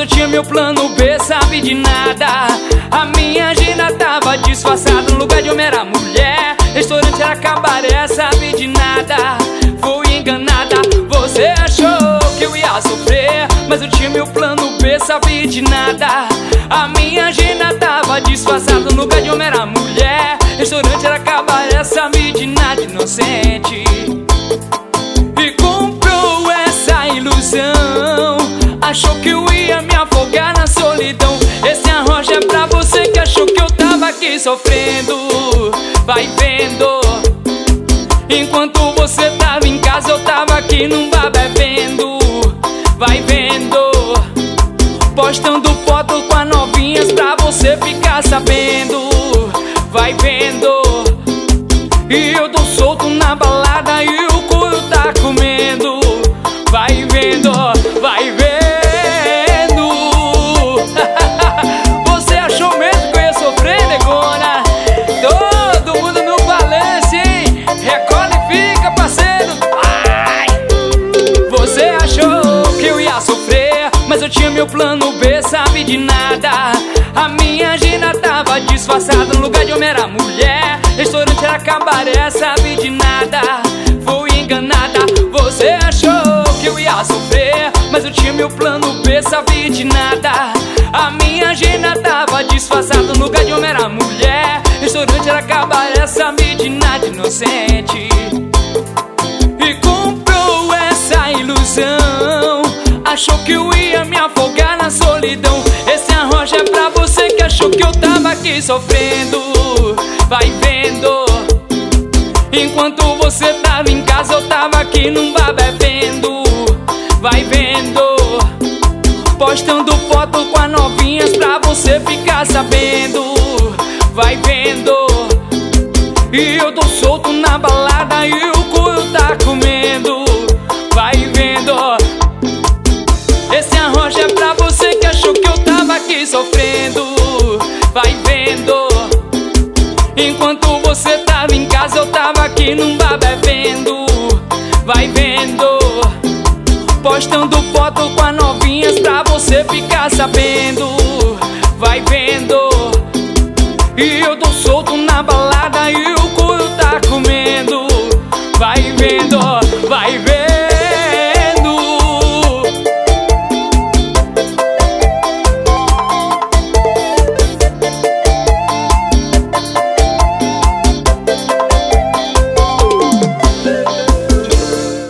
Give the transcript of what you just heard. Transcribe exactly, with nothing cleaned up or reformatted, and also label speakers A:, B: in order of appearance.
A: eu tinha meu plano B, sabe de nada. A minha agenda tava disfarçada. No lugar de homem era mulher, restaurante era cabaré, sabe de nada. Fui enganada, você achou que eu ia sofrer, mas eu tinha meu plano B, sabe de nada. A minha agenda tava disfarçada. No lugar de homem era mulher, restaurante era cabaré, sabe de nada, inocente. E comprou essa ilusão, achou que eu ia me afogar na solidão. Esse arrojo é pra você que achou que eu tava aqui sofrendo. Vai vendo, enquanto você tava em casa eu tava aqui num bar bebendo. Vai vendo, postando foto com as novinhas pra você ficar sabendo. Vai vendo, e eu tô solto na balada e o couro tá comendo. Vai vendo, vai vendo. Você achou mesmo que eu ia sofrer, negona? Todo mundo no balanço, hein? Recolhe e fica, parceiro. Ai! Você achou que eu ia sofrer, mas eu tinha meu plano B, sabe de nada. A minha agenda tava disfarçada. No lugar de homem era mulher, restaurante era cabaré, sabe de nada. Fui enganada, você achou que eu ia sofrer, mas eu tinha meu plano B, sabe de nada. A minha agenda tava disfarçada. No lugar de homem era mulher, restaurante era cabaré, sabe de nada, inocente. E comprou essa ilusão, achou que eu ia me afogar na solidão. Esse arrojo é pra você que achou que eu tava aqui sofrendo. Vai vendo, enquanto você tava em casa eu tava aqui num bar bebendo. Vai vendo, postando foto com as novinhas pra você ficar sabendo. Vai vendo, e eu tô solto na balada e o couro tá comendo. Vai vendo, esse arrojo é pra você que achou que eu tava aqui sofrendo. Vai vendo, enquanto você tava em casa eu tava aqui num bar bebendo. Vai vendo, postando foto com as novinhas pra você ficar sabendo. Vai vendo, e eu tô solto na balada e o couro tá comendo. Vai vendo.